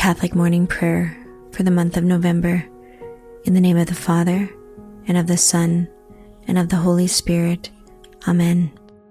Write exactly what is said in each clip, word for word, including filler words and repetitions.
Catholic Morning Prayer for the month of November. In the name of the Father, and of the Son, and of the Holy Spirit. Amen.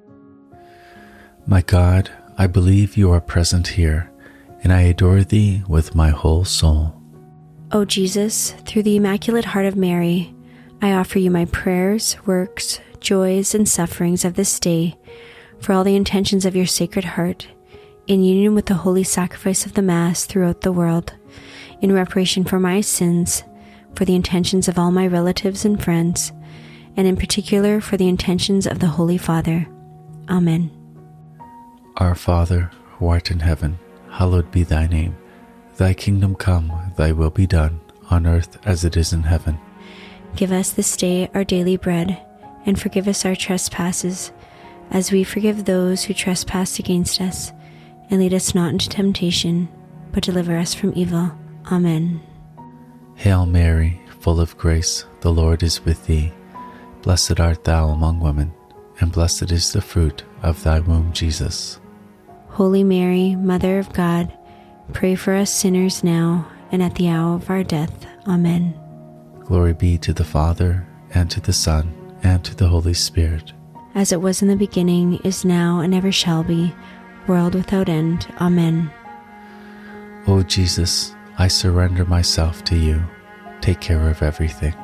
My God, I believe you are present here, and I adore thee with my whole soul. O Jesus, through the Immaculate Heart of Mary, I offer you my prayers, works, joys, and sufferings of this day, for all the intentions of your Sacred Heart, in union with the holy sacrifice of the Mass throughout the world, in reparation for my sins, for the intentions of all my relatives and friends, and in particular for the intentions of the Holy Father. Amen. Our Father, who art in heaven, hallowed be thy name. Thy kingdom come, thy will be done, on earth as it is in heaven. Give us this day our daily bread, and forgive us our trespasses, as we forgive those who trespass against us. And lead us not into temptation, but deliver us from evil. Amen. Hail Mary, full of grace, the Lord is with thee. Blessed art thou among women, and blessed is the fruit of thy womb, Jesus. Holy Mary, Mother of God, pray for us sinners now and at the hour of our death. Amen. Glory be to the Father, and to the Son, and to the Holy Spirit. As it was in the beginning, is now, and ever shall be, world without end. Amen. O Jesus, I surrender myself to you. Take care of everything.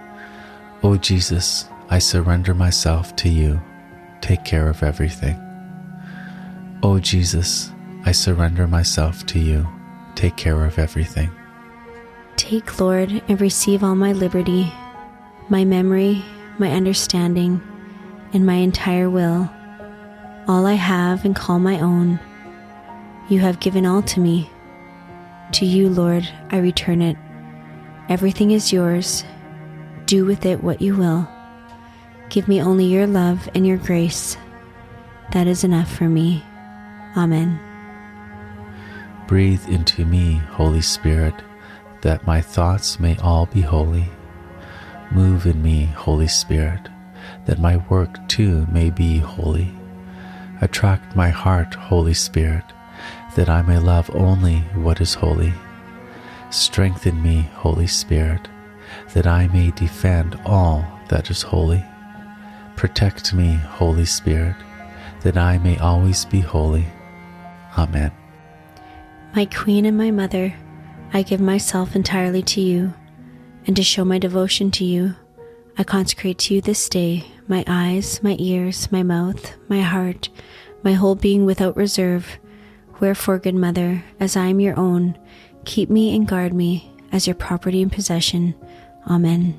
O Jesus, I surrender myself to you. Take care of everything. O Jesus, I surrender myself to you. Take care of everything. Take, Lord, and receive all my liberty, my memory, my understanding, and my entire will, all I have and call my own. You have given all to me. To you, Lord, I return it. Everything is yours. Do with it what you will. Give me only your love and your grace. That is enough for me. Amen. Breathe into me, Holy Spirit, that my thoughts may all be holy. Move in me, Holy Spirit, that my work too may be holy. Attract my heart, Holy Spirit, that I may love only what is holy. Strengthen me, Holy Spirit, that I may defend all that is holy. Protect me, Holy Spirit, that I may always be holy. Amen. My Queen and my Mother, I give myself entirely to you, and to show my devotion to you, I consecrate to you this day my eyes, my ears, my mouth, my heart, my whole being without reserve. Wherefore, good Mother, as I am your own, keep me and guard me as your property and possession. Amen.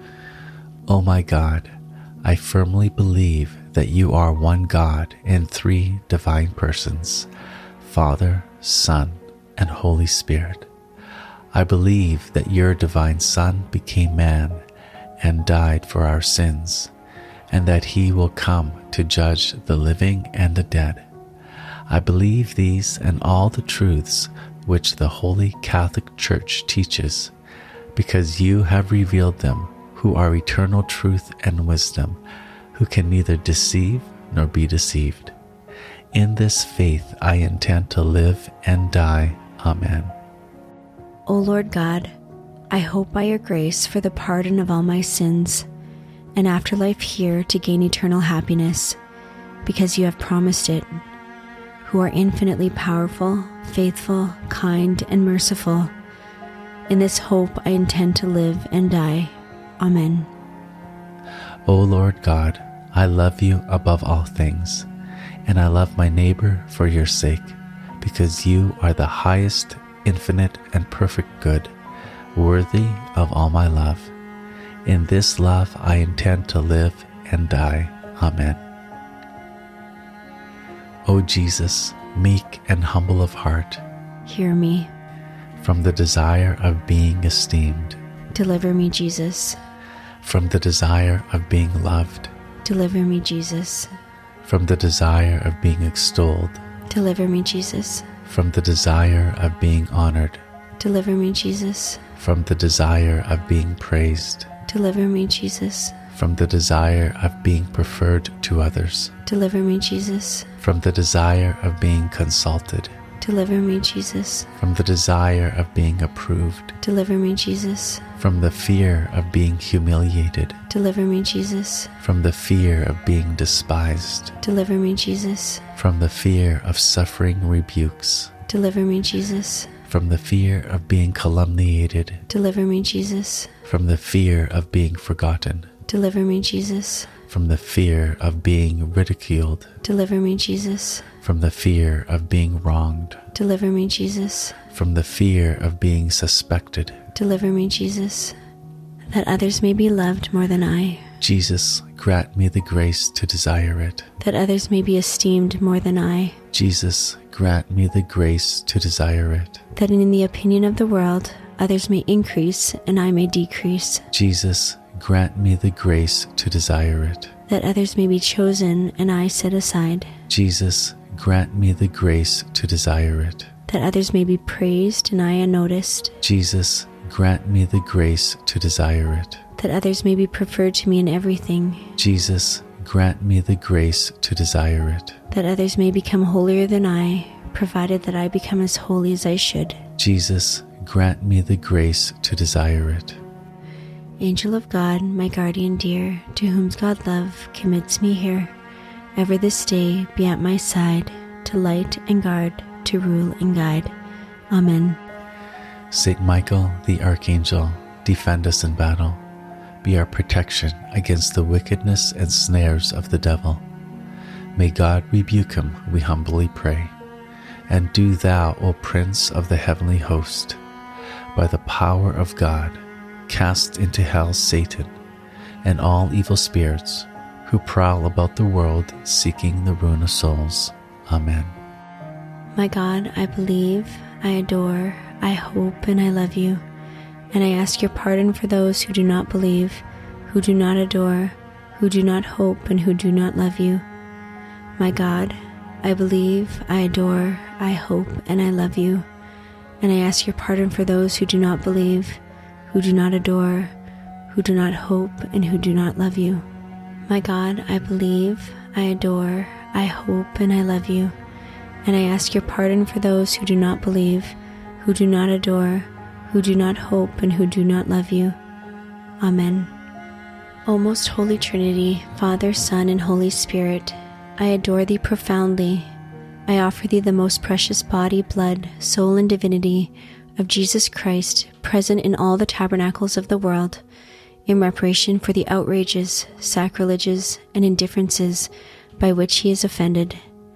O my God, I firmly believe that you are one God in three divine persons, Father, Son, and Holy Spirit. I believe that your divine Son became man and died for our sins, and that he will come to judge the living and the dead. I believe these and all the truths which the Holy Catholic Church teaches, because you have revealed them, who are eternal truth and wisdom, who can neither deceive nor be deceived. In this faith I intend to live and die. Amen. O Lord God, I hope by your grace for the pardon of all my sins, and afterlife here to gain eternal happiness, because you have promised it, who are infinitely powerful, faithful, kind, and merciful. In this hope I intend to live and die. Amen. O Lord God, I love you above all things, and I love my neighbor for your sake, because you are the highest, infinite, and perfect good, worthy of all my love. In this love I intend to live and die. Amen. O Jesus, meek and humble of heart, hear me. From the desire of being esteemed, deliver me, Jesus. From the desire of being loved, deliver me, Jesus. From the desire of being extolled, deliver me, Jesus. From the desire of being honored, deliver me, Jesus. From the desire of being praised, deliver me, Jesus. From the desire of being preferred to others, deliver me, Jesus. From the desire of being consulted, Deliver me, Jesus. From the desire of being approved. Deliver me, Jesus. From the fear of being humiliated. Deliver me, Jesus. From the fear of being despised. Deliver me, Jesus. From the fear of suffering rebukes. Deliver me, Jesus. From the fear of being calumniated. Deliver me, Jesus. From the fear of being forgotten. Deliver me, Jesus. From the fear of being ridiculed. Deliver me, Jesus. From the fear of being wronged. Deliver me, Jesus. From the fear of being suspected. Deliver me, Jesus. That others may be loved more than I. Jesus, grant me the grace to desire it. That others may be esteemed more than I. Jesus, grant me the grace to desire it. That in the opinion of the world, others may increase and I may decrease. Jesus, grant me the grace to desire it. That others may be chosen and I set aside. Jesus, grant me the grace to desire it. That others may be praised and I unnoticed. Jesus, grant me the grace to desire it. That others may be preferred to me in everything. Jesus, grant me the grace to desire it. That others may become holier than I, provided that I become as holy as I should. Jesus, grant me the grace to desire it. Angel of God, my guardian dear, to whom God love commits me here, ever this day be at my side, to light and guard, to rule and guide. Amen. Saint Michael, the Archangel, defend us in battle. Be our protection against the wickedness and snares of the devil. May God rebuke him, we humbly pray. And do thou, O Prince of the heavenly host, by the power of God, cast into hell Satan and all evil spirits who prowl about the world seeking the ruin of souls. Amen. My God, I believe, I adore, I hope, and I love you. And I ask your pardon for those who do not believe, who do not adore, who do not hope, and who do not love you. My God, I believe, I adore, I hope, and I love you. And I ask your pardon for those who do not believe, who do not adore, who do not hope, and who do not love you. My God, I believe, I adore, I hope, and I love you. And I ask your pardon for those who do not believe, who do not adore, who do not hope, and who do not love you. Amen. O most holy Trinity, Father, Son, and Holy Spirit, I adore thee profoundly. I offer thee the most precious body, blood, soul, and divinity of Jesus Christ, present in all the tabernacles of the world, in reparation for the outrages, sacrileges, and indifferences by which he is offended.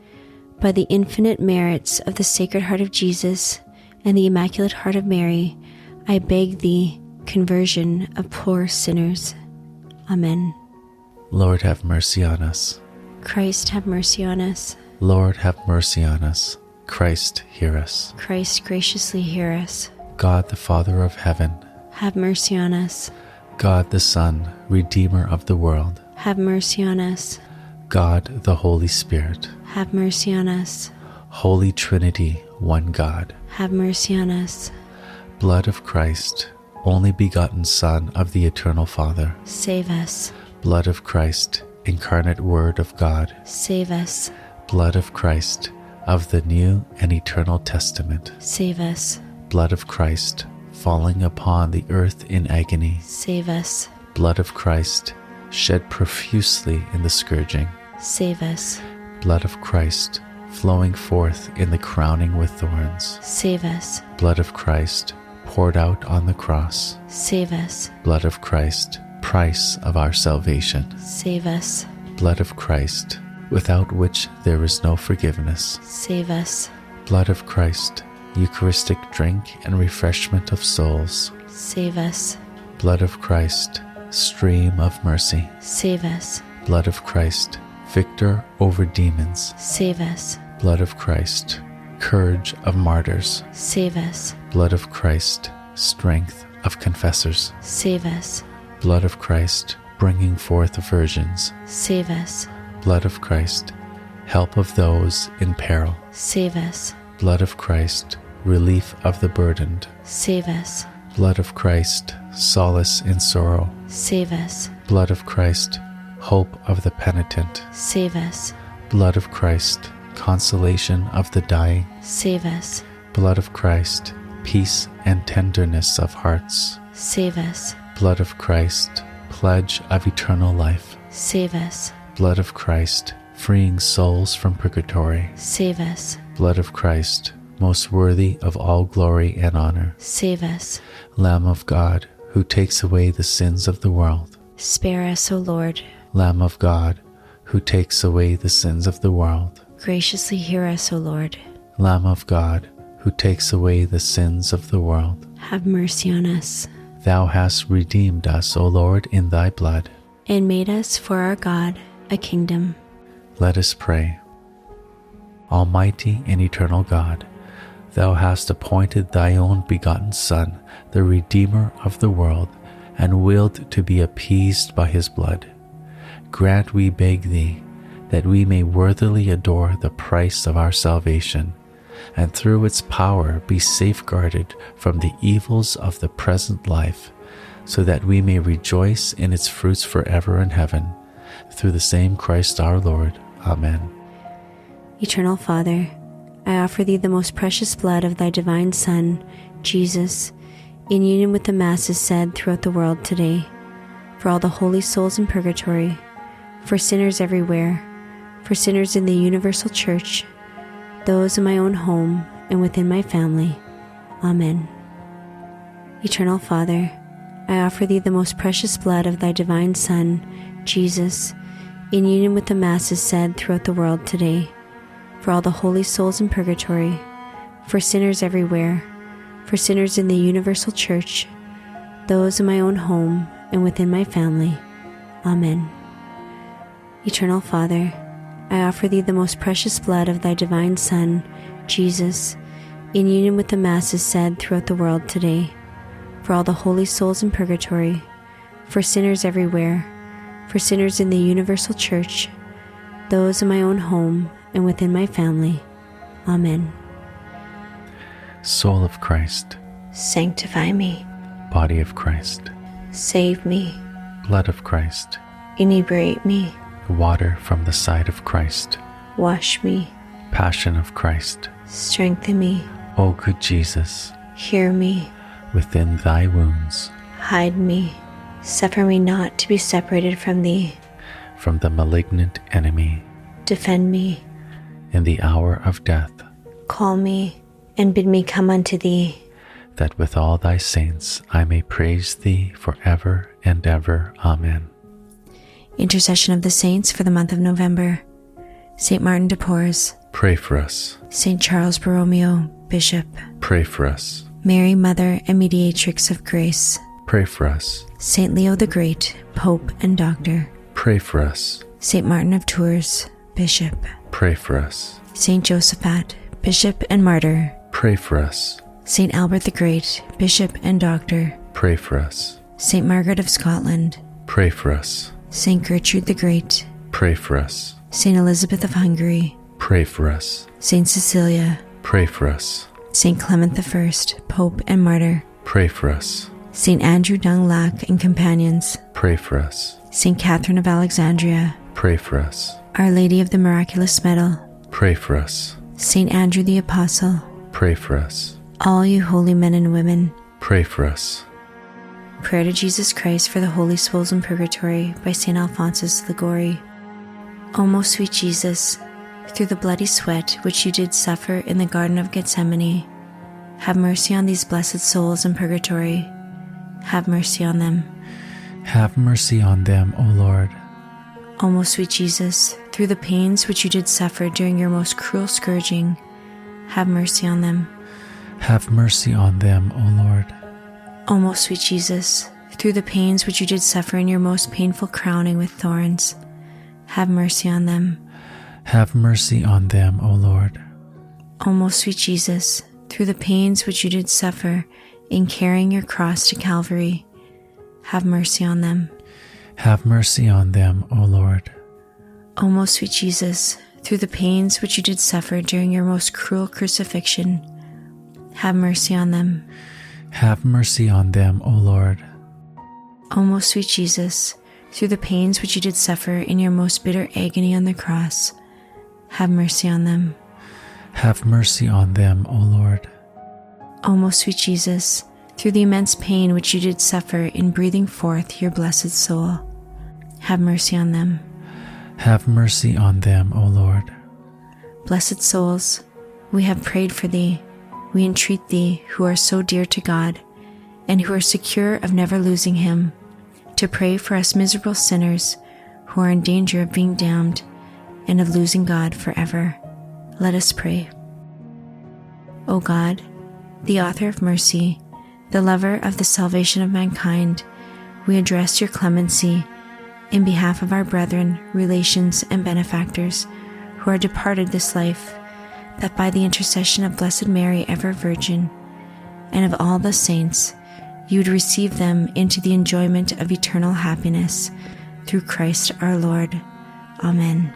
By the infinite merits of the Sacred Heart of Jesus and the Immaculate Heart of Mary, I beg thee, conversion of poor sinners. Amen. Lord, have mercy on us. Christ, have mercy on us. Lord, have mercy on us. Christ, hear us. Christ, graciously hear us. God, the Father of heaven, have mercy on us. God, the Son, Redeemer of the world, have mercy on us. God, the Holy Spirit, have mercy on us. Holy Trinity, one God, have mercy on us. Blood of Christ, only begotten Son of the Eternal Father, save us. Blood of Christ, incarnate Word of God, save us. Blood of Christ, of the New and Eternal Testament, save us. Blood of Christ, falling upon the earth in agony, save us. Blood of Christ, shed profusely in the scourging, save us. Blood of Christ, flowing forth in the crowning with thorns, save us. Blood of Christ, poured out on the cross, save us. Blood of Christ, price of our salvation, save us. Blood of Christ, without which there is no forgiveness, save us. Blood of Christ, Eucharistic drink and refreshment of souls, save us. Blood of Christ, stream of mercy, save us. Blood of Christ, victor over demons, save us. Blood of Christ, courage of martyrs, save us. Blood of Christ, strength of confessors, save us. Blood of Christ, bringing forth virgins, save us. Blood of Christ, help of those in peril, save us. Blood of Christ, relief of the burdened, save us. Blood of Christ, solace in sorrow, save us. Blood of Christ, hope of the penitent, save us. Blood of Christ, consolation of the dying, save us. blood of Christ, peace and tenderness of hearts, Save us. blood of Christ, pledge of eternal life, Save us. blood of Christ, freeing souls from purgatory, Save us. blood of Christ, most worthy of all glory and honor, Save us. Lamb of God, who takes away the sins of the world, Spare us, O Lord. Lamb of God, who takes away the sins of the world, Graciously hear us, O Lord. Lamb of God, who takes away the sins of the world. Have mercy on us, Thou hast redeemed us, O Lord, in thy blood. and made us for our God a kingdom. Let us pray. Almighty and eternal God, thou hast appointed thy own begotten Son, the Redeemer of the world, and willed to be appeased by his blood. Grant, we beg thee, that we may worthily adore the price of our salvation, and through its power be safeguarded from the evils of the present life, so that we may rejoice in its fruits forever in heaven. Through the same Christ our Lord. Amen. Eternal Father, I offer thee the most precious blood of thy divine Son, Jesus, in union with the Masses said throughout the world today, for all the holy souls in purgatory, for sinners everywhere, for sinners in the universal church, those in my own home and within my family. Amen. Eternal Father, I offer thee the most precious blood of thy divine Son, Jesus, in union with the Masses said throughout the world today, for all the holy souls in purgatory, for sinners everywhere, for sinners in the universal church, those in my own home and within my family. Amen. Eternal Father, I offer thee the most precious blood of thy divine Son, Jesus, in union with the Masses said throughout the world today, for all the holy souls in purgatory, for sinners everywhere, for sinners in the universal church, those in my own home and within my family. Amen. Soul of Christ, Sanctify me. body of Christ, Save me. blood of Christ, Inebriate me. water from the side of Christ, Wash me. passion of Christ. Strengthen me. O good Jesus, Hear me. within thy wounds, Hide me. Suffer me not to be separated from thee. from the malignant enemy, Defend me. in the hour of death, Call me, and bid me come unto thee. that with all thy saints I may praise thee forever and ever. Amen. Intercession of the Saints for the month of November. Saint Martin de Porres, Pray for us. Saint Charles Borromeo, Bishop, Pray for us. Mary, Mother and Mediatrix of Grace, Pray for us. Saint Leo the Great, Pope and Doctor, Pray for us. Saint Martin of Tours, Bishop, Pray for us. Saint Josaphat, Bishop and Martyr, Pray for us. Saint Albert the Great, Bishop and Doctor, Pray for us. Saint Margaret of Scotland, Pray for us. Saint Gertrude the Great, Pray for us. Saint Elizabeth of Hungary, Pray for us. Saint Cecilia, Pray for us. Saint Clement the First, Pope and Martyr, Pray for us. Saint Andrew Dung Lac and companions, Pray for us. Saint Catherine of Alexandria, Pray for us. Our Lady of the Miraculous Medal, Pray for us. Saint Andrew the Apostle, Pray for us. all you holy men and women. Pray for us. Prayer to Jesus Christ for the holy souls in purgatory by Saint Alphonsus Liguori. O most sweet Jesus, through the bloody sweat which you did suffer in the Garden of Gethsemane, have mercy on these blessed souls in purgatory. Have mercy on them. Have mercy on them, O Lord. O most sweet Jesus, through the pains which you did suffer during your most cruel scourging, have mercy on them. Have mercy on them, O Lord. O most sweet Jesus, through the pains which you did suffer in your most painful crowning with thorns, have mercy on them. Have mercy on them, O Lord. O most sweet Jesus, through the pains which you did suffer in carrying your cross to Calvary, have mercy on them. Have mercy on them, O Lord. O most sweet Jesus, through the pains which you did suffer during your most cruel crucifixion, have mercy on them. Have mercy on them, O Lord. O most sweet Jesus, through the pains which you did suffer in your most bitter agony on the cross, have mercy on them. Have mercy on them, O Lord. O most sweet Jesus, through the immense pain which you did suffer in breathing forth your blessed soul, have mercy on them. Have mercy on them, O Lord. Blessed souls, we have prayed for thee. We entreat thee, who are so dear to God, and who are secure of never losing him, to pray for us miserable sinners who are in danger of being damned and of losing God forever. Let us pray. O God, the author of mercy, the lover of the salvation of mankind, we address your clemency in behalf of our brethren, relations, and benefactors who are departed this life, that by the intercession of Blessed Mary, ever Virgin, and of all the saints, you would receive them into the enjoyment of eternal happiness, through Christ our Lord. Amen.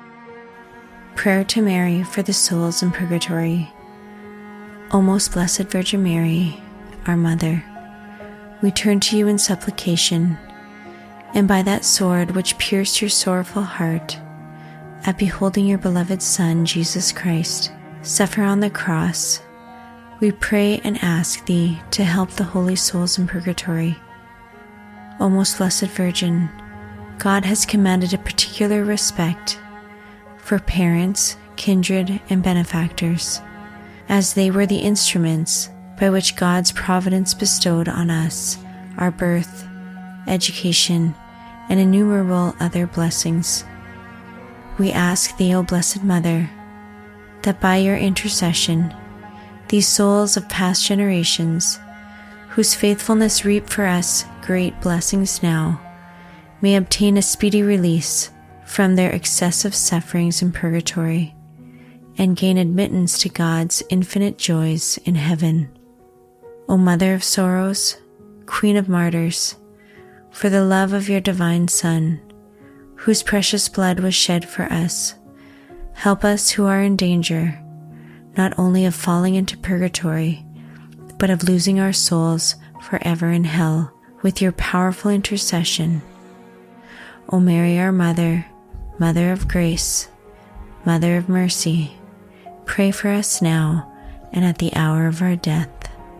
Prayer to Mary for the souls in purgatory. O most blessed Virgin Mary, our Mother, we turn to you in supplication, and by that sword which pierced your sorrowful heart, at beholding your beloved Son, Jesus Christ, suffer on the cross, we pray and ask thee to help the holy souls in purgatory. O most blessed Virgin, God has commanded a particular respect for parents, kindred, and benefactors, as they were the instruments by which God's providence bestowed on us our birth, education, and innumerable other blessings. We ask thee, O Blessed Mother, that by your intercession, these souls of past generations, whose faithfulness reap for us great blessings now, may obtain a speedy release from their excessive sufferings in purgatory, and gain admittance to God's infinite joys in heaven. O Mother of Sorrows, Queen of Martyrs, for the love of your divine Son, whose precious blood was shed for us, help us who are in danger, not only of falling into purgatory, but of losing our souls forever in hell, with your powerful intercession. O Mary, our Mother, Mother of Grace, Mother of Mercy, pray for us now and at the hour of our death.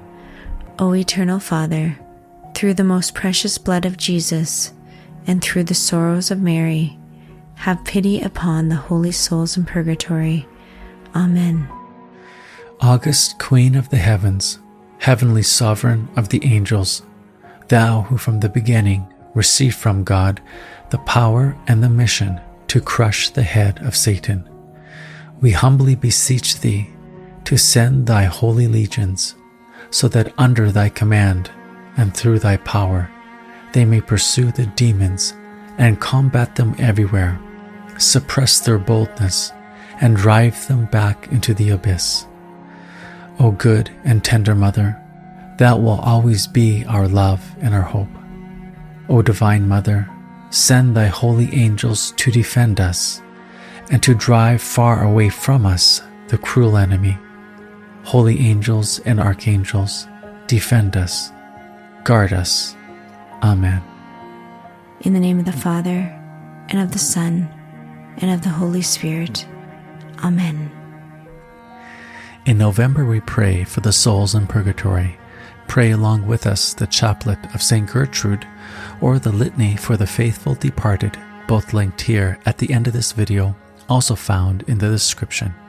O Eternal Father, through the most precious blood of Jesus, and through the sorrows of Mary, have pity upon the holy souls in purgatory. Amen. August Queen of the heavens, heavenly sovereign of the angels, thou who from the beginning received from God the power and the mission to crush the head of Satan, we humbly beseech thee to send thy holy legions, so that under thy command and through thy power they may pursue the demons and combat them everywhere, suppress their boldness, and drive them back into the abyss. O good and tender Mother, thou wilt always be our love and our hope. O Divine Mother, send thy holy angels to defend us, and to drive far away from us the cruel enemy. Holy angels and archangels, defend us, guard us. Amen. In the name of the Father, and of the Son, and of the Holy Spirit. Amen. In November we pray for the souls in purgatory. Pray along with us the chaplet of Saint Gertrude or the litany for the faithful departed, both linked here at the end of this video, also found in the description.